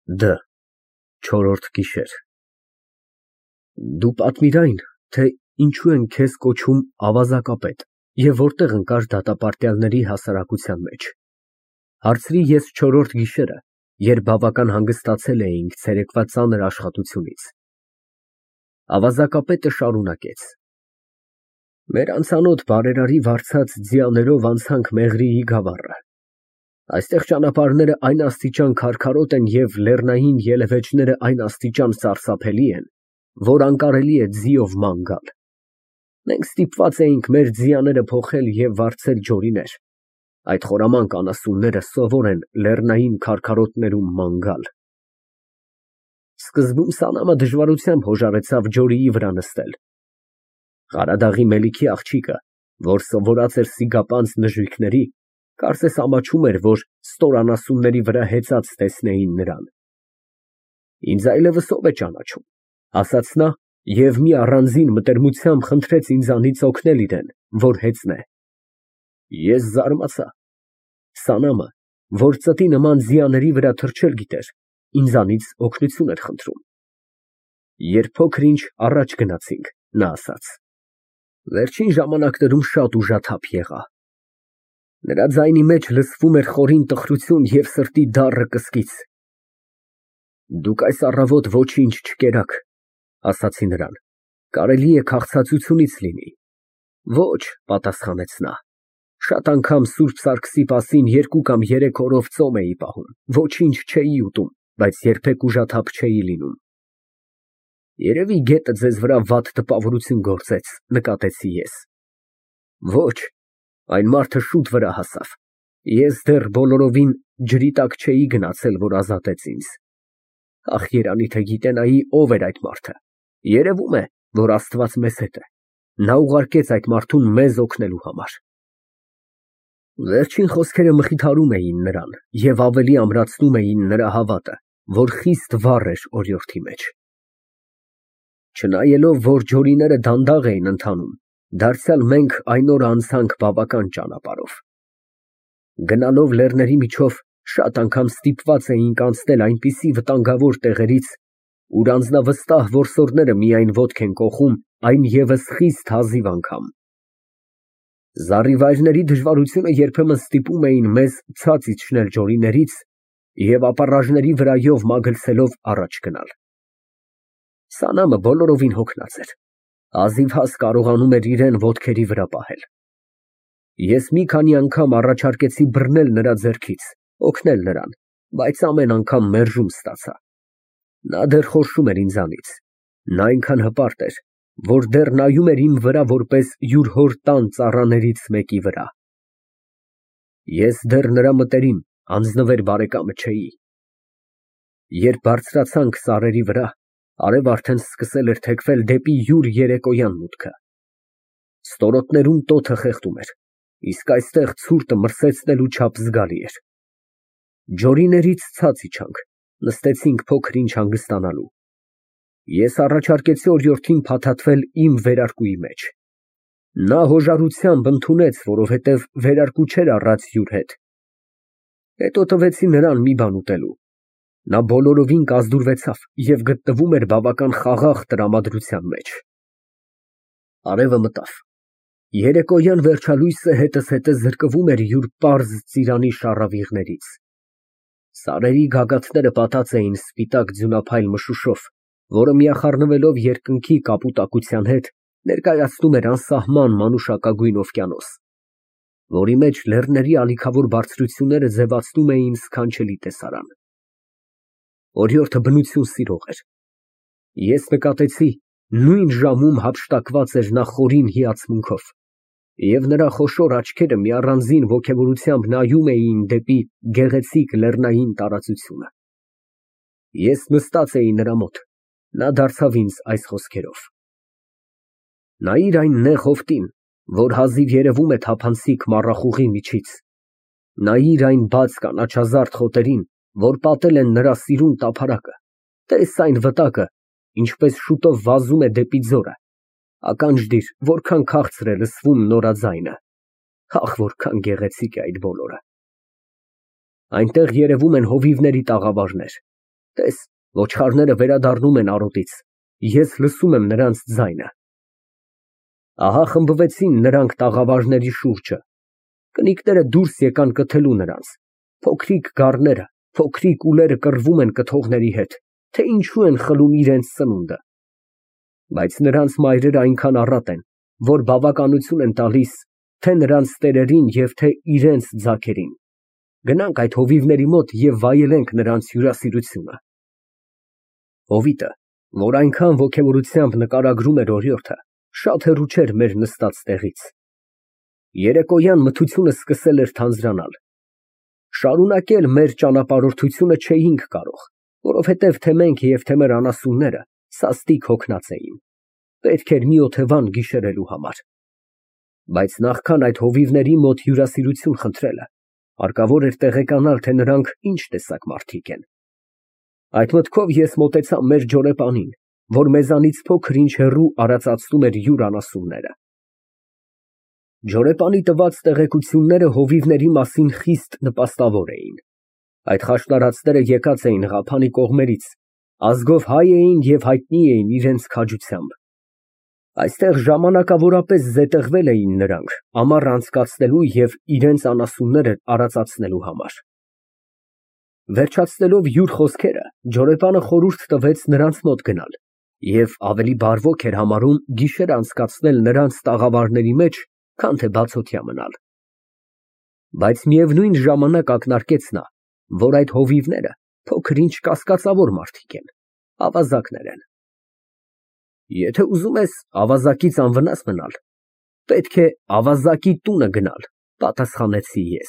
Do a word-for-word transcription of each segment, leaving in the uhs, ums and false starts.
Դ. Չորրորդ գիշեր։ Դու պատմիր այն, թե ինչու են քեզ կոչում ավազակապետ և որտեղ ընկար դատապարտյալների հասարակության մեջ։ Հարցրի ես չորրորդ գիշերը, երբ բավական հանգստացել էինք ցերեկվա ծանր աշխատությունից։ Ավազակապետը շարունակեց. Մեր անծանոթ բարերարի վարձած ձիաներով անցանք Մեղրիի գավառը։ Այստեղ ճանապարհները այն աստիճան քարքարոտ են և լեռնային ելևէջները այն աստիճան սարսափելի են, որ անկարելի է ձիով ման գալ։ Մենք ստիպված էինք մեր ձիաները փոխել և վարձել ջորիներ։ Այդ խորամանկ անասունները սովոր են լեռնային քարքարոտներում ման գալ։ Սկզբում Սանամը դժվարությամբ հոժարեցավ ջորիի վրա նստել։ Ղարադաղի Մելիքի աղջիկը, որ սովորած էր սիգապանծ նժույգների, կարծես ամաչում էր, որ ստոր անասունների վրա հեծած տեսնեին նրան։ Ինձ այլևս ով է ճանաչում, ասաց նա և մի առանձին մտերմությամբ խնդրեց ինձանից օգնել իրեն, որ հեծնե։ Ես զարմացա։ Սանամը, որ ծտի նման ձիաների վրա թռչել գիտեր, ինձանից օգնություն էր խնդրում։ Երբ փոքր-ինչ առաջ գնացինք, նա ասաց. Վերջին ժամանակներում շատ ուժաթափ եղա։ Նրա ձայնի մեջ լսվում էր խորին տխրություն և սրտի դառը կսկիծ։ Դուք այս առավոտ ոչինչ չկերաք, ասացի նրան, կարելի է քաղցածությունից լինի։ Ոչ, պատասխանեց նա, շատ անգամ սուրբ Սարգսի պասին երկու կամ երեք օրով ծոմ էի պահում, ոչինչ չէի ուտում, բայց երբեք ուժաթափ չէի լինում։ Երևի գետը ձեզ վրա վատ տպավորություն գործեց, նկատեցի ես։ Ոչ, այն մարդը շուտ վրա հասավ։ Ես դեռ բոլորովին ջրի տակ չէի գնացել, որ ազատեց ինձ։ Ախ, երանի թե գիտենայի ով էր այդ մարդը։ Երևում է, որ Աստված մեզ հետ է։ Նա ուղարկեց այդ մարդուն մեզ օգնելու համար։ Վերջին խոսքերը մխիթարում էին նրան և ավելի ամրացնում էին նրա հավատը, որ խիստ վառ էր օրիորդի մեջ։ Չնայելով, որ ջորիները դանդաղ էին ընթանում, դարձյալ մենք այն օրը անցանք բավական ճանապարհով։ Գնալով լեռների միջով շատ անգամ ստիպված էինք անցնել այնպիսի վտանգավոր տեղերից, ուր անձնավստահ որսորդները միայն ոտք են կոխում, այն ևս խիստ հազիվ անգամ։ Զառիվայրների դժվարությունը երբեմն ստիպում էին մեզ ցած իջնել ջորիներից և ապառաժների վրայով մագլցելով առաջ գնալ։ Սանամը բոլորովին հոգնած էր։ Հազիվհազ կարողանում էր իրեն ոտքերի վրա պահել։ Ես մի քանի անգամ առաջարկեցի բռնել նրա ձեռքից, օգնել նրան, բայց ամեն անգամ մերժում ստացա։ Նա դեռ խորշում էր ինձանից։ Նա այնքան հպարտ էր, որ դեռ նայում էր իմ վրա որպես յուր հոր տան ծառաներից մեկի վրա։ Ես դեռ նրա մտերիմ, անձնվեր բարեկամը չէի։ Երբ բարձրացանք սարերի վրա, արևը արդեն սկսել էր թեքվել դեպի յուր երեկոյան մուտքը։ Ստորոտներում տոթը խեղդում էր, իսկ այստեղ ցուրտը մրսեցնելու չափ զգալի էր։ Ջորիներից ցած իջանք, նստեցինք փոքր-ինչ հանգստանալու։ Ես առաջարկեցի օրիորդին փաթաթվել իմ վերարկուի մեջ։ Նա հոժարությամբ ընդունեց, որովհետև վերարկու չէր առած յուր հետ։ Հետո տվեցի նրան մի բան ուտելու։ Նա բոլորովին կազդուրվեցավ և գտնվում էր բավական խաղաղ տրամադրության մեջ։ Արևը մտավ։ Երեկոյան վերջալույսը հետզհետե զրկվում էր յուր պարզ ծիրանի շառավիղներից։ Սարերի գագաթները պատած էին սպիտակ ձյունափայլ մշուշով, որը միախառնվելով երկնքի կապուտակության հետ, ներկայացնում էր անսահման մանուշակագույն օվկիանոս, որի մեջ լեռների ալիքավոր բարձրությունները ձևացնում էին սքանչելի տեսարան։ Օրիորդը բնություն սիրող էր։ Ես նկատեցի, նույն ժամում հափշտակված էր նա խորին հիացմունքով, և նրա խոշոր աչքերը մի առանձին ոգևորությամբ նայում էին դեպի գեղեցիկ լեռնային տարածությունը։ Ես նստած էի նրա մոտ, նա դարձավ ինձ այս խոսքերով. Նայիր այն նեղ հովտին, որ հազիվ երևում է թափանցիկ մառախուղի միջից, նայիր այն բաց կանաչազարդ խոտերին, որ պատել են նրա սիրուն տափարակը, տես այն վտակը, ինչպես շուտով վազում է դեպի ձորը, ականջ դիր, որքան քաղցր է լսվում նորաձայնը, ախ, որքան գեղեցիկ է այդ բոլորը։ Այնտեղ երևում են հովիվների տաղավարներ, Տես, ոչխարները վերադառնում են արոտից, ես լսում եմ նրանց ձայնը։ Ահա խմբվեցին նրանք տաղավարների շուրջը, կնիկները դուրս եկան կթելու նրանց, փոքրիկ գառները, փոքրիկ ուլերը կռվում են կթողների հետ, թե ինչու են խլում իրենց սնունդը։ Բայց նրանց մայրերը այնքան առատ են, որ բավականություն են տալիս թե նրանց տերերին և թե իրենց ձագերին։ Գնանք այդ հովիվների մոտ և վայելենք նրանց հյուրասիրությունը։ Հովիտը, որ այնքան ոգևորությամբ նկարագրում էր օրիորդը, շատ հեռու չէր մեր նստած տեղից։ Երեկոյան մթությունը սկսել էր թանձրանալ։ Շարունակել մեր ճանապարհորդությունը չէինք կարող, որովհետև թե մենք և թե մեր անասունները սաստիկ հոգնած էին։ Պետք էր մի օթևան գիշերելու համար։ Բայց նախքան այդ հովիվների մոտ հյուրասիրություն խնդրելը, հարկավոր էր տեղեկանալ, թե նրանք ինչ տեսակ մարդիկ են։ Այդ մտքով ես մոտեցա մեր ջորեպանին, որ մեզանից փոքր ինչ հեռու արածացնում էր յուր անասունները։ Ջորեպանի տված տեղեկությունները հովիվների մասին խիստ նպաստավոր էին։ Այդ խաշնարածները եկած էին Ղափանի կողմերից, ազգով հայ էին և հայտնի էին իրենց քաջությամբ։ Այստեղ ժամանակավորապես զետեղվել էին նրանք ամառ անցկացնելու և իրենց անասունները արածացնելու համար։ Վերջացնելով յուր խոսքերը, ջորեպանը խորհուրդ տվեց նրանց մոտ գնալ և ավելի բարվոք էր համարում գիշեր անցկացնել նրանց տաղավարների մեջ, քան թե բացօթյա մնալ։ Բայց միևնույն ժամանակ ակնարկեց նա, որ այդ հովիվները փոքր ինչ կասկածավոր մարդիկ են, ավազակներ են։ Եթե ուզում ես ավազակից անվնաս մնալ, պետք է ավազակի տունը գնալ, պատասխանեցի ես։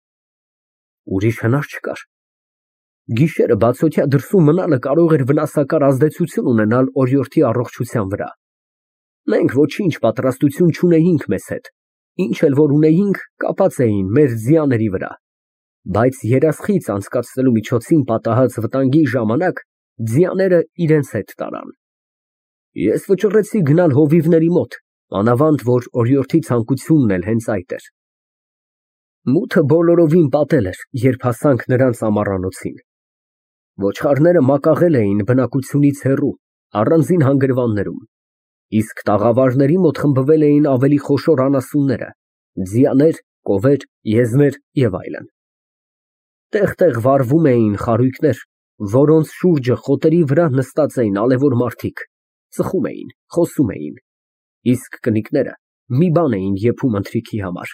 Ուրիշ հնար չկար։ Գիշերը բացօթյա դրսում մնալը կարող էր վնասակար ազդեցություն ունենալ օրիորդի առողջության վրա։ Մենք ոչինչ պատրաստություն չունեինք մեզ հետ, ինչ էլ որ ունեինք, կապած էին մեր ձիաների վրա, բայց երասխից անցկացնելու միջոցին պատահած վտանգի ժամանակ ձիաները իրենց հետ տարան։ Ես վճռեցի գնալ հովիվների մոտ, մանավանդ որ օրիորդի ցանկությունն էլ հենց այդ էր։ Մութը բոլորովին պատել էր, երբ հասանք նրանց ամառանոցին։ Ոչխարները մակաղել էին բնակությունից հեռու, առանձին հանգրվաններում, իսկ տաղավարների մոտ խմբվել էին ավելի խոշոր անասունները, ձիաներ, կովեր, եզներ և այլն։ Տեղ֊տեղ վառվում էին խարույկներ, որոնց շուրջը խոտերի վրա նստած էին ալեվոր մարդիկ, ծխում էին, խոսում էին, իսկ կնիկները մի բան էին եփում ընթրիքի համար։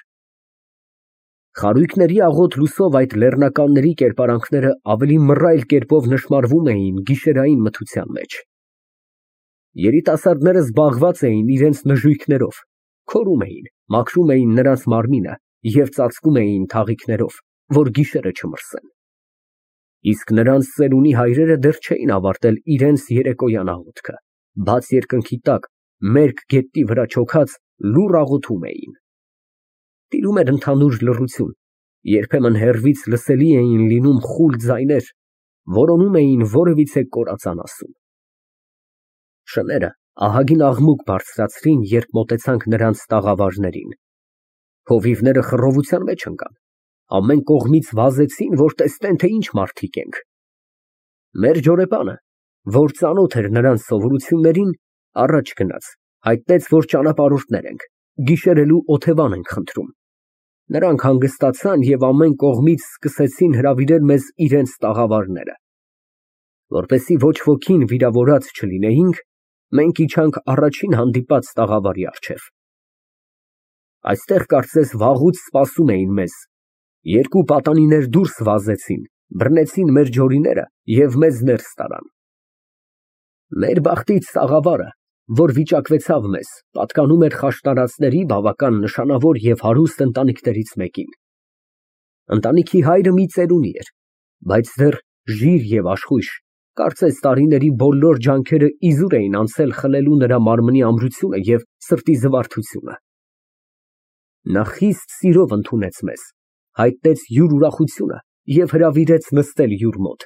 Խարույկների աղոտ լույսով այդ լեռնականների կերպարանքները ավելի մռայլ կերպով նշմարվում էին գիշերային մթության մեջ։ Երիտասարդները զբաղված էին իրենց նժույգներով, քորում էին, մաքրում էին նրանց մարմինը և ծածկում էին թաղիքներով, որ գիշերը չմրսեն։ Իսկ նրանց ծերունի հայրերը դեռ չէին ավարտել իրենց երեկոյան աղոթքը, բաց երկնքի տակ, մերկ գետնի վրա չոքած, լուռ աղոթում էին։ Տիրում էր ընդհանուր լռություն, երբեմն հեռվից լսելի էին լինում խուլ ձայներ, որոնում էին որևիցե կորած անասուն։ Շները ահագին աղմուկ բարձրացրին, երբ մոտեցանք նրանց տաղավարներին։ Հովիվները խռովության մեջ ընկան, ամեն կողմից վազեցին, որ տեսնեն, թե ինչ մարդիկ ենք։ Մեր ջորեպանը, որ ծանոթ էր նրանց սովորություններին, առաջ գնաց, հայտնեց, որ ճանապարհորդներ ենք, գիշերելու օթևան ենք խնդրում։ Նրանք հանգստացան և ամեն կողմից սկսեցին հրավիրել մեզ իրենց տաղավարները։ Որպեսզի ոչ ոքին վիրավորած չլինեինք, մենք իջանք առաջին հանդիպած տաղավարի առջև։ Այստեղ կարծես վաղուց սպասում էին մեզ։ Երկու պատանիներ դուրս վազեցին, բռնեցին մեր ջորիները և մեզ ներս տարան։ Մեր բախտից տաղավարը, որ վիճակվեցավ մեզ, պատկանում էր խաշնարածների բավական նշանավոր և հարուստ ընտանիքներից մեկին։ Ընտանիքի հայրը մի ծերունի էր, բայց դեռ ժիր և աշխույժ, կարծես տարիների բոլոր ջանքերը իզուր էին անցել խլելու նրա մարմնի ամրությունը և սրտի զվարթությունը։ Նա խիստ սիրով ընդունեց մեզ, հայտնեց յուր ուրախությունը և հրավիրեց նստել յուր մոտ։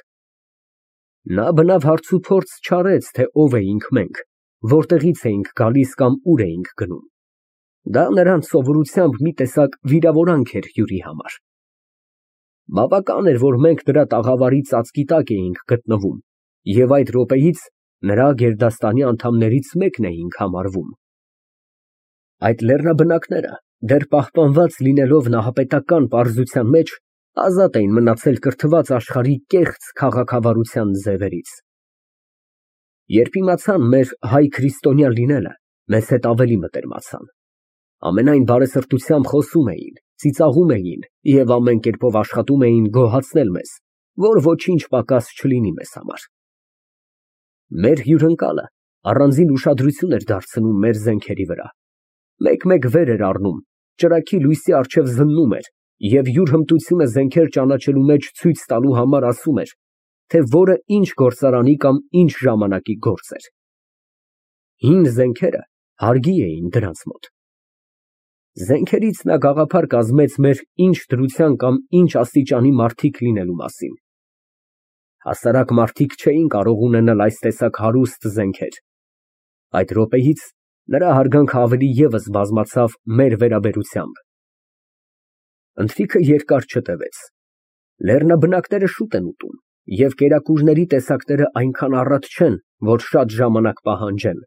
Նա բնավ հարցուփորձ չարեց, թե ով էինք մենք, որտեղից էինք գալիս կամ ուր էինք գնում։ Դա նրանց սովորությամբ մի տեսակ վիրավորանք էր հյուրի համար։ Բավական էր, որ մենք նրա տաղավարի ծածկի տակ էինք գտնվում, Եվ այդ րոպեից նրա գերդաստանի անդամներից մեկն էինք համարվում։ Այդ լեռնաբնակները, դեռ պահպանված լինելով նահապետական պարզության մեջ, ազատ էին մնացել կրթված աշխարհի կեղծ քաղաքավարության ձևերից։ Երբ իմացան մեր հայ քրիստոնյա լինելը, մեզ հետ ավելի մտերմացան։ Ամենայն բարեսրտությամբ խոսում էին, ծիծաղում էին և ամեն կերպով աշխատում էին գոհացնել մեզ, որ ոչինչ պակաս չլինի մեզ համար։ Մեր հյուրընկալը առանձին ուշադրություն էր դարձնում մեր զենքերի վրա, մեկ֊մեկ վեր էր առնում, ճրագի լույսի առջև զննում էր և յուր հմտությունը զենքեր ճանաչելու մեջ ցույց տալու համար ասում էր, թե որը ինչ գործարանի կամ ինչ ժամանակի գործ էր։ Հին զենքերը հարգի էին դրանց մոտ։ Զենքերից նա գաղափար կազմեց մեր ինչ դրության կամ ինչ աստիճանի մարդիկ լինելու մասին։ Հասարակ մարդիկ չէին կարող ունենալ այս տեսակ հարուստ զենքեր։ Այդ րոպեից նրա հարգանքը ավելի ևս բազմացավ մեր վերաբերությամբ։ Ընթրիքը երկար չտևեց։ Լեռնաբնակները շուտ են ուտում, և կերակուրների տեսակները այնքան առատ չեն, որ շատ ժամանակ պահանջեն։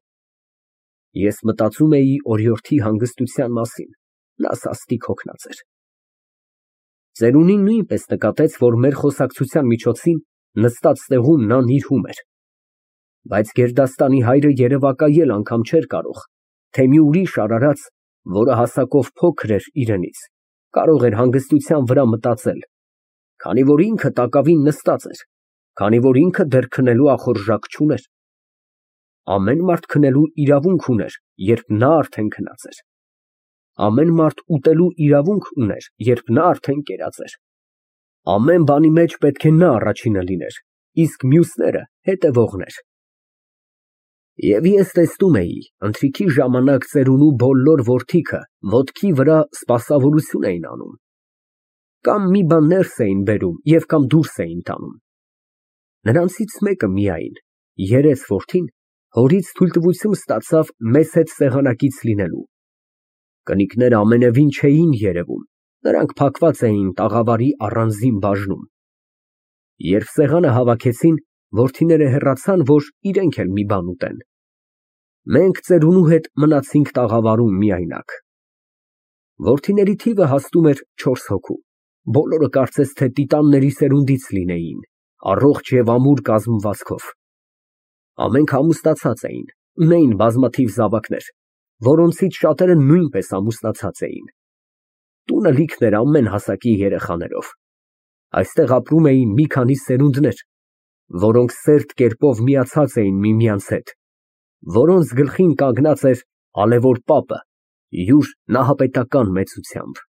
Ես մտածում էի օրիորդի հանգստության մասին, նա սաստիկ հոգնած էր։ Ծերունին նույնպես նկատեց, որ մեր խոսակցության միջոցին նստած տեղում նա նիրհում էր։ Բայց գերդաստանի հայրը երևակայել անգամ չէր կարող, թե մի ուրիշ արարած, որը հասակով փոքր էր իրենից, կարող էր հանգստության վրա մտածել, քանի որ ինքը տակավին նստած էր, քանի որ ինքը դեռ քնելու ախորժակ չուներ։ Ամեն մարդ քնելու իրավունք ուներ, երբ նա արդեն քնած էր։ Ամեն մարդ ուտելու իրավունք ուներ, երբ նա արդեն կերած էր։ Ամեն բանի մեջ պետք է նա առաջինը լիներ, իսկ մյուսները հետևողներ։ Եվ ես տեսնում էի, ընթրիքի ժամանակ ծերունու բոլոր որդիքը ոտքի վրա սպասավորություն էին անում, կամ մի բան ներս էին բերում և կամ դուրս էին տանում։ Նրանցից մեկը միայն, երեց որդին, հորից թույլտվություն ստացավ մեզ հետ սեղանակից լինելու։ Կնիկները ամենևին չէին երևում, նրանք փակված էին տաղավարի առանձին բաժնում։ Երբ սեղանը հավաքեցին, որդիները հեռացան, որ իրենք էլ մի բան ուտեն։ Մենք ծերունու հետ մնացինք տաղավարում միայնակ։ Որդիների թիվը հասնում էր չորս հոգու, բոլորը կարծես թե տիտանների սերունդից լինեին, առողջ և ամուր կազմվածքով։ Ամենք ամուսնացած էին, ունեին բազմաթիվ զավակներ, որոնցից շատերը նույնպես ամուսնացած էին։ Տունը լիքն էր ամեն հասակի երեխաներով։ Այստեղ ապրում էին մի քանի սերունդներ, որոնք սերտ կերպով միացած էին միմյանց հետ, որոնց գլխին կանգնած էր ալեւոր պապը յուր նահապետական մեծությամբ։